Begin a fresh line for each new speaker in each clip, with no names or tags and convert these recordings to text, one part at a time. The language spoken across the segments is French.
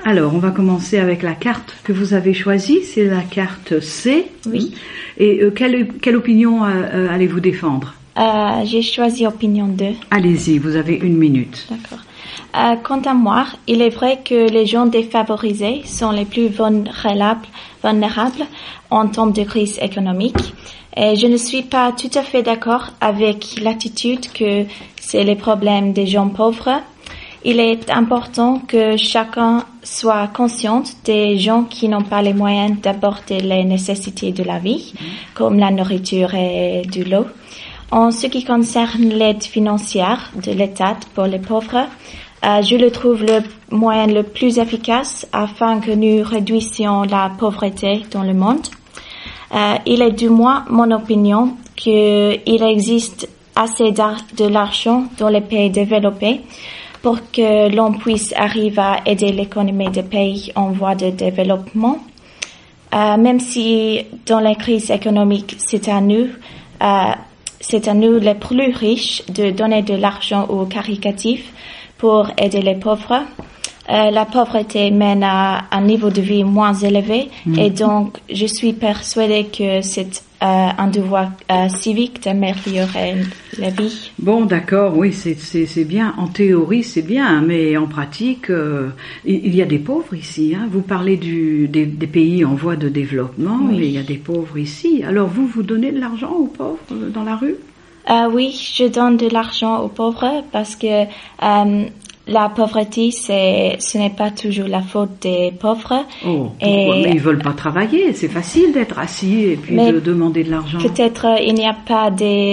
Alors, on va commencer avec la carte que vous avez choisie. C'est la carte C.
Oui.
Et quelle opinion allez-vous défendre?
J'ai choisi opinion 2.
Allez-y, vous avez 1 minute.
D'accord. Quant à moi, il est vrai que les gens défavorisés sont les plus vulnérables en temps de crise économique. Et je ne suis pas tout à fait d'accord avec l'attitude que c'est les problèmes des gens pauvres. Il est important que chacun soit conscient des gens qui n'ont pas les moyens d'aborder les nécessités de la vie, comme la nourriture et de l'eau. En ce qui concerne l'aide financière de l'État pour les pauvres, je le trouve le moyen le plus efficace afin que nous réduisions la pauvreté dans le monde. Il est du moins mon opinion qu'il existe assez de l'argent dans les pays développés pour que l'on puisse arriver à aider l'économie des pays en voie de développement. Même si dans les crises économiques, c'est à nous les plus riches de donner de l'argent aux caritatifs pour aider les pauvres. La pauvreté mène à un niveau de vie moins élevé et donc je suis persuadée que c'est un devoir civique d'améliorer la vie.
Bon, d'accord, oui, c'est bien. En théorie, c'est bien, mais en pratique, il y a des pauvres ici. Hein. Vous parlez des pays en voie de développement,
oui.
Mais il y a des pauvres ici. Alors, vous donnez de l'argent aux pauvres dans la rue?
Oui, je donne de l'argent aux pauvres parce que la pauvreté, ce n'est pas toujours la faute des pauvres.
Oh, pourquoi? Mais ils veulent pas travailler. C'est facile d'être assis et puis de demander de l'argent.
Peut-être il n'y a pas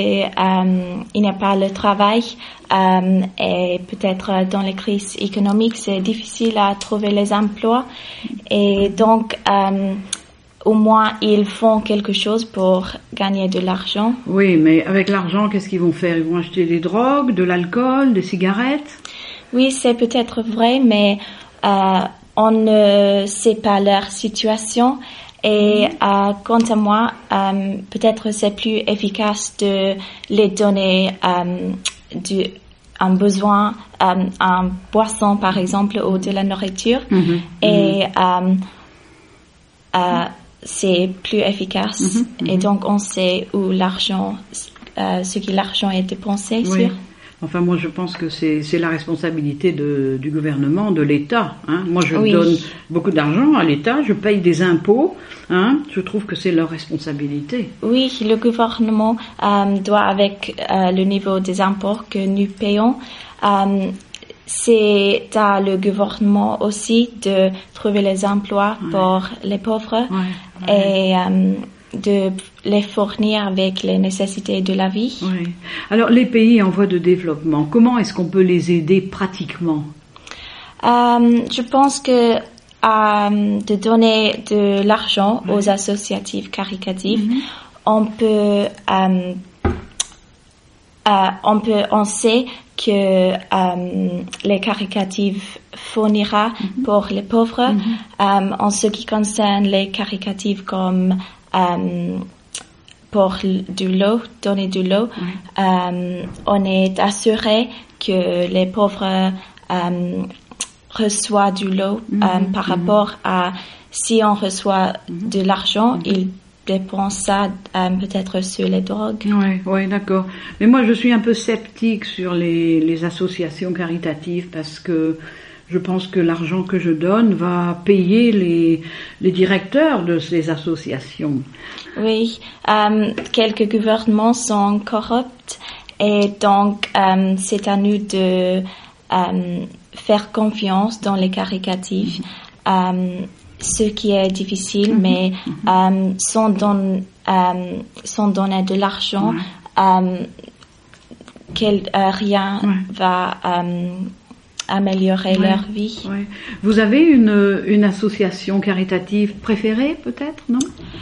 le travail et peut-être dans les crises économiques, c'est difficile à trouver les emplois et donc au moins ils font quelque chose pour gagner de l'argent.
Oui, mais avec l'argent, qu'est-ce qu'ils vont faire? Ils vont acheter des drogues, de l'alcool, des cigarettes?
Oui, c'est peut-être vrai, mais on ne sait pas leur situation. Et quant à moi, peut-être c'est plus efficace de les donner un besoin, un boisson par exemple, ou de la nourriture. Et c'est plus efficace. Et donc on sait où l'argent est dépensé sur.
Enfin, moi, je pense que c'est la responsabilité du gouvernement, de l'État. Hein. Moi, je donne beaucoup d'argent à l'État, je paye des impôts. Hein. Je trouve que c'est leur responsabilité.
Oui, le gouvernement doit, avec le niveau des impôts que nous payons, c'est à le gouvernement aussi de trouver les emplois pour les pauvres et de les fournir avec les nécessités de la vie.
Oui. Alors, les pays en voie de développement, comment est-ce qu'on peut les aider pratiquement?
Je pense que de donner de l'argent aux associatifs caritatifs, on sait que les caritatifs fournira pour les pauvres. En ce qui concerne les caritatifs comme pour de l'eau, donner de l'eau, on est assuré que les pauvres reçoivent de l'eau par rapport à si on reçoit de l'argent, ils dépensent ça peut-être sur les drogues.
Oui, d'accord. Mais moi, je suis un peu sceptique sur les associations caritatives parce que je pense que l'argent que je donne va payer les directeurs de ces associations.
Oui, quelques gouvernements sont corrupts et donc c'est à nous de faire confiance dans les caritatifs, ce qui est difficile, mais sans donner de l'argent, rien va améliorer leur vie.
Ouais. Vous avez une association caritative préférée, peut-être, non?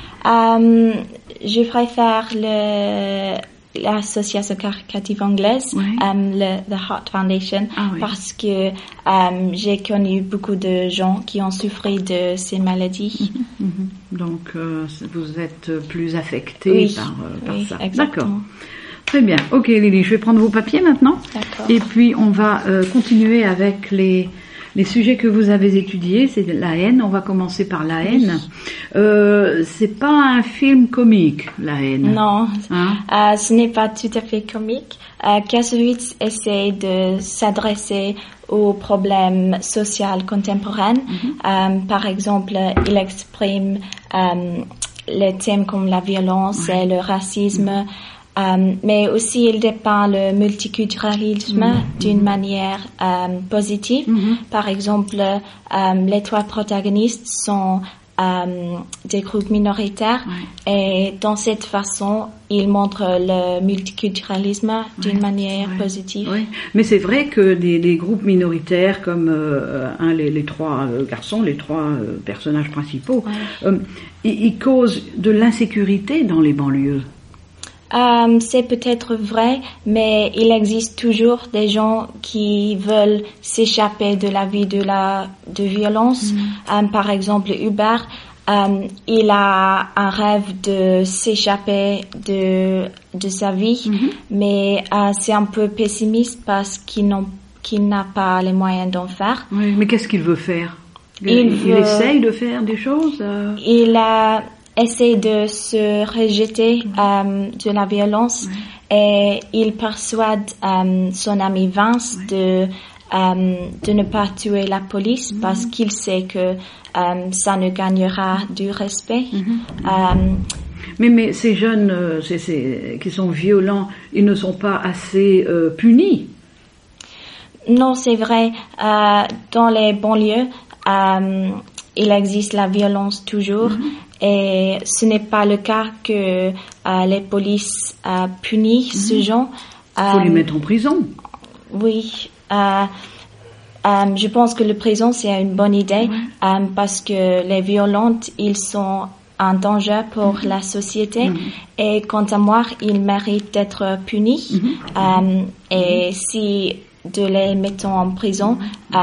Je préfère l'association caritative anglaise, The Heart Foundation, parce que j'ai connu beaucoup de gens qui ont souffert de ces maladies.
Donc, vous êtes plus affectée par ça.
Exactement.
D'accord. Très bien. Ok, Lily, je vais prendre vos papiers maintenant.
D'accord.
Et puis, on va continuer avec les Les sujets que vous avez étudiés, c'est la haine. On va commencer par la haine. C'est pas un film comique, la haine.
Non,
Hein?
ce n'est pas tout à fait comique. Kassovitz essaie de s'adresser aux problèmes sociaux contemporains. Par exemple, il exprime les thèmes comme la violence et le racisme. Mais aussi il dépeint le multiculturalisme d'une manière positive. Par exemple, les 3 protagonistes sont des groupes minoritaires et dans cette façon, il montre le multiculturalisme d'une manière positive.
Oui. Mais c'est vrai que des groupes minoritaires comme les 3 garçons, les 3 personnages principaux, ils causent de l'insécurité dans les banlieues.
C'est peut-être vrai, mais il existe toujours des gens qui veulent s'échapper de la vie de violence. Par exemple, Hubert, il a un rêve de s'échapper de sa vie, mais c'est un peu pessimiste parce qu'il n'a pas les moyens d'en faire.
Oui, mais qu'est-ce qu'il veut faire? Il essaye de faire des choses.
Il essaie de se rejeter de la violence et il persuade son ami Vince de ne pas tuer la police parce qu'il sait que ça ne gagnera du respect.
Mais ces jeunes qui sont violents, ils ne sont pas assez punis.
Non, c'est vrai. Dans les banlieues, il existe la violence toujours. Et ce n'est pas le cas que les polices punissent ce genre.
Il faut les mettre en prison.
Oui. Je pense que la prison, c'est une bonne idée parce que les violentes, ils sont un danger pour la société. Et quant à moi, ils méritent d'être punis. Et si de les mettre en prison,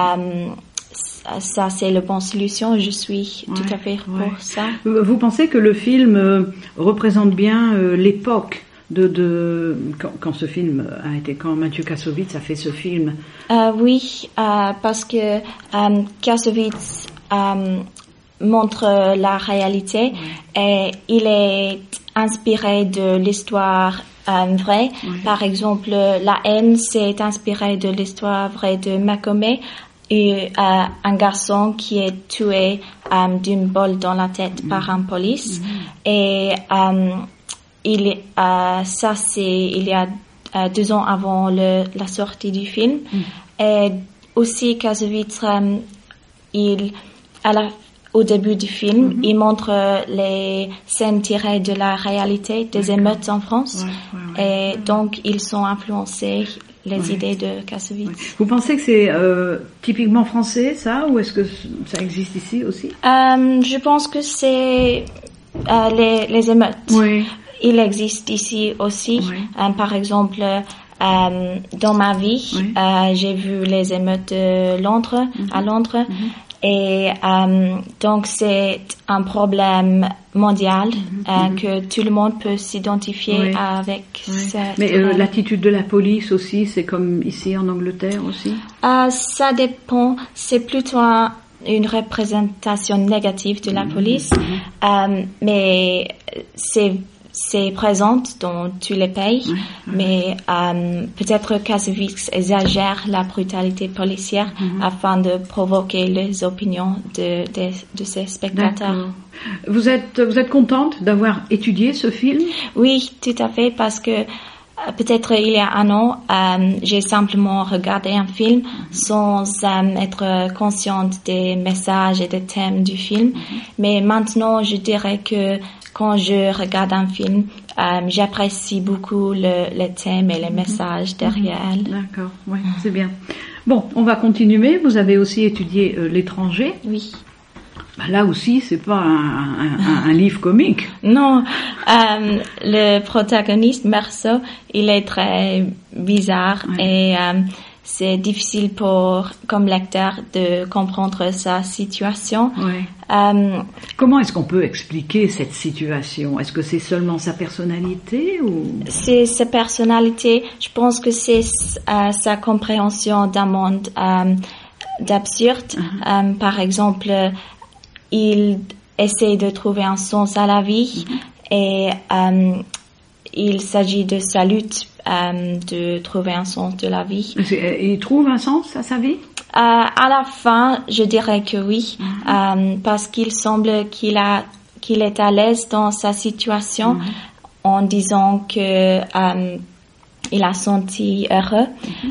ça, c'est la bonne solution. Je suis tout à fait pour ça.
Vous pensez que le film représente bien l'époque quand ce film a été, quand Mathieu Kassovitz a fait ce film?
Oui, parce que Kassovitz montre la réalité et il est inspiré de l'histoire vraie. Par exemple, la haine, c'est inspiré de l'histoire vraie de Macomet. Et un garçon qui est tué d'une balle dans la tête par un police. Et il y a 2 ans avant la sortie du film. Et aussi Kassovitz, au début du film, il montre les scènes tirées de la réalité des émeutes en France. Et donc, ils sont influencés les idées de Kassovitz.
Vous pensez que c'est typiquement français, ça, ou est-ce que ça existe ici aussi?
Je pense que c'est les émeutes.
Oui.
Il existe ici aussi. Par exemple, dans ma vie, j'ai vu les émeutes de Londres, à Londres. Et donc c'est un problème mondial que tout le monde peut s'identifier avec.
Mais l'attitude de la police aussi, c'est comme ici en Angleterre aussi?
Ça dépend. C'est plutôt une représentation négative de la police, mais c'est présent dans tous les pays, mais peut-être Kassovitz exagère la brutalité policière afin de provoquer les opinions de ses spectateurs.
D'accord. Vous êtes contente d'avoir étudié ce film?
Oui, tout à fait, parce que peut-être il y a un an, j'ai simplement regardé un film sans être consciente des messages et des thèmes du film. Mais maintenant, je dirais que quand je regarde un film, j'apprécie beaucoup les thèmes et les messages derrière.
D'accord, oui, c'est bien. Bon, on va continuer. Vous avez aussi étudié l'étranger.
Oui.
Là aussi, c'est pas un livre comique.
Non, le protagoniste, Marceau, il est très bizarre et c'est difficile comme lecteur de comprendre sa situation.
Comment est-ce qu'on peut expliquer cette situation? Est-ce que c'est seulement sa personnalité ou?
C'est sa personnalité. Je pense que c'est sa compréhension d'un monde d'absurde. Par exemple, il essaie de trouver un sens à la vie et il s'agit de sa lutte de trouver un sens de la vie.
Il trouve un sens à sa vie?
À la fin, je dirais que oui, parce qu'il semble qu'il est à l'aise dans sa situation en disant que il a senti heureux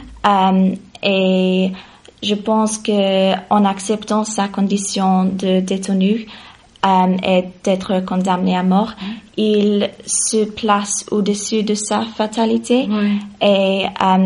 et je pense que en acceptant sa condition de détenu et d'être condamné à mort, il se place au-dessus de sa fatalité et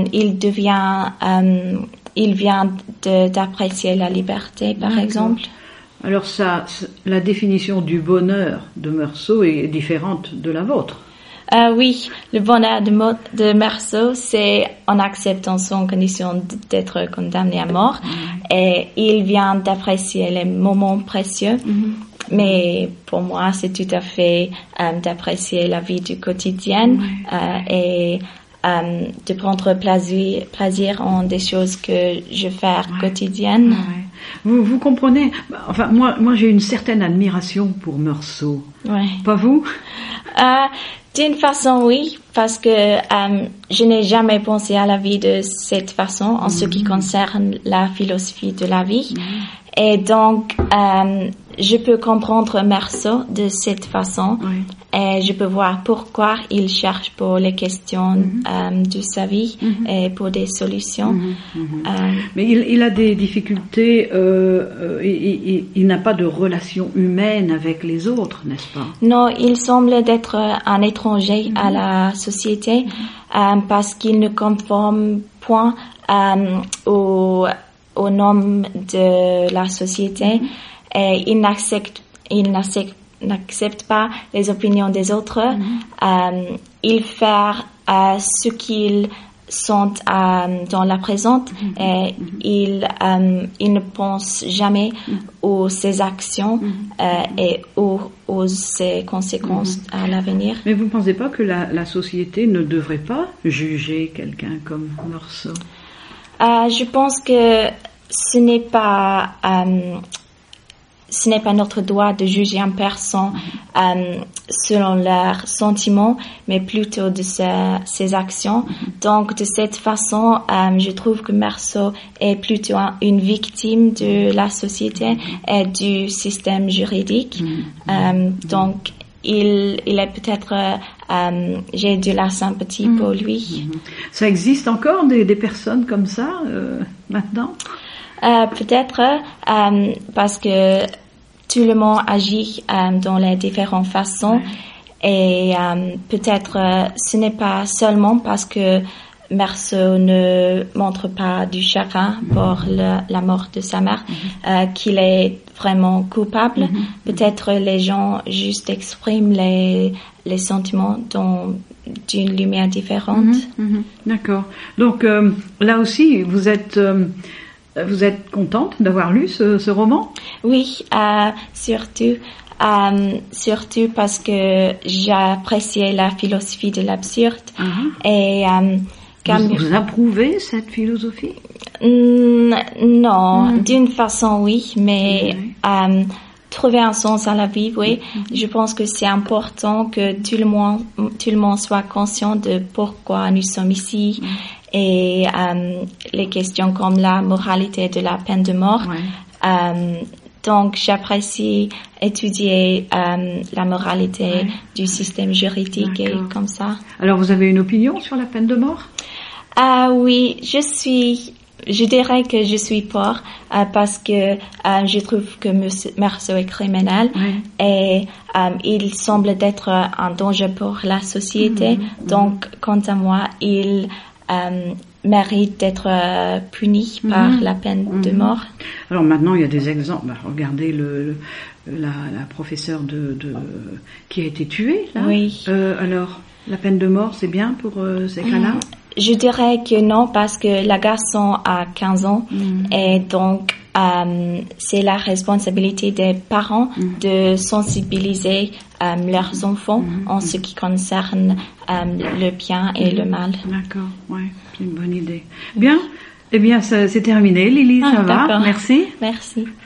il vient d'apprécier la liberté, par exemple.
Alors la définition du bonheur de Meursault est différente de la vôtre.
Oui, le bonheur de Meursault, c'est en acceptant son condition d'être condamné à mort et il vient d'apprécier les moments précieux. Mais pour moi, c'est tout à fait d'apprécier la vie du quotidien et de prendre plaisir en des choses que je fais quotidiennes.
Vous comprenez? Enfin, moi, j'ai une certaine admiration pour Meursault. Pas vous?
D'une façon, oui, parce que je n'ai jamais pensé à la vie de cette façon en ce qui concerne la philosophie de la vie. Et donc, je peux comprendre Meursault de cette façon et je peux voir pourquoi il cherche pour les questions de sa vie et pour des solutions.
Mais il a des difficultés, il n'a pas de relation humaine avec les autres, n'est-ce pas?
Non, il semble être un étranger à la société parce qu'il ne conforme point aux normes de la société et il n'accepte pas les opinions des autres. Il fait ce qu'ils sont dans la présente et il ne pense jamais aux ses actions et aux ses conséquences à l'avenir.
Mais vous ne pensez pas que la société ne devrait pas juger quelqu'un comme Meursault?
Je pense que ce n'est pas notre droit de juger une personne selon leurs sentiments, mais plutôt de ses actions. Donc, de cette façon, je trouve que Meursault est plutôt une victime de la société et du système juridique. Donc, il est peut-être, j'ai de la sympathie pour lui.
Ça existe encore des personnes comme ça maintenant?
Peut-être parce que tout le monde agit dans les différentes façons et peut-être ce n'est pas seulement parce que Meursault ne montre pas du chagrin pour la mort de sa mère qu'il est vraiment coupable. Peut-être les gens juste expriment les sentiments d'une lumière différente.
D'accord. Donc là aussi, vous êtes contente d'avoir lu ce roman? Oui,
surtout parce que j'appréciais la philosophie de l'absurde et
vous approuvez cette philosophie?
Non, d'une façon oui, mais trouver un sens à la vie, oui. Je pense que c'est important que tout le monde soit conscient de pourquoi nous sommes ici et les questions comme la moralité de la peine de mort. Donc, j'apprécie étudier la moralité du système juridique et comme ça.
Alors, vous avez une opinion sur la peine de mort?
Oui, je dirais que je suis pour parce que je trouve que Meursault est criminel et il semble être un danger pour la société. Donc, quant à moi, il mérite d'être puni par la peine de mort.
Alors maintenant, il y a des exemples. Regardez la professeure qui a été tuée, là.
Oui.
Alors, la peine de mort, c'est bien pour ces cas-là?
Je dirais que non, parce que la garçon a 15 ans et donc c'est la responsabilité des parents de sensibiliser leurs enfants en ce qui concerne le bien et le mal.
D'accord, ouais, c'est une bonne idée. Bien, Eh bien, c'est terminé, Lily, ça va.
D'accord.
Merci.
Merci.